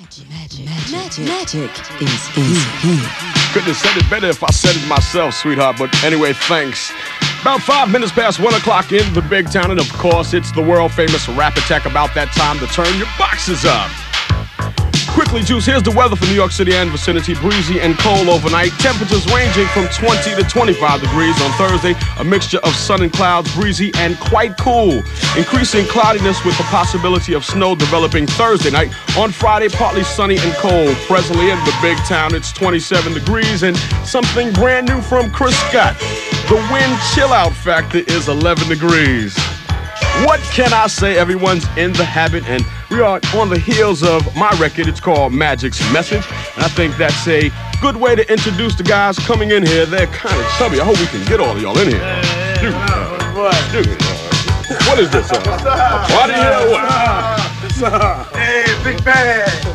Magic is here. Couldn't have said it better if I said it myself, sweetheart. But anyway, thanks. About 5 minutes past 1 o'clock in the big town, and of course, it's the world-famous Rap Attack. About that time to turn your boxes up. Quickly, Juice, here's the weather for New York City and vicinity. Breezy and cold overnight. Temperatures ranging from 20 to 25 degrees on Thursday. A mixture of sun and clouds, breezy and quite cool. Increasing cloudiness with the possibility of snow developing Thursday night. On Friday, partly sunny and cold. Presently in the big town, it's 27 degrees and something brand new from Chris Scott. The wind chill-out factor is 11 degrees. What can I say? Everyone's in the habit, and we are on the heels of my record. It's called Magic's Message, and I think that's a good way to introduce the guys coming in here. They're kind of chubby. I hope we can get all of y'all in here. What is this? Why do you hear what? Hey, Big Bad.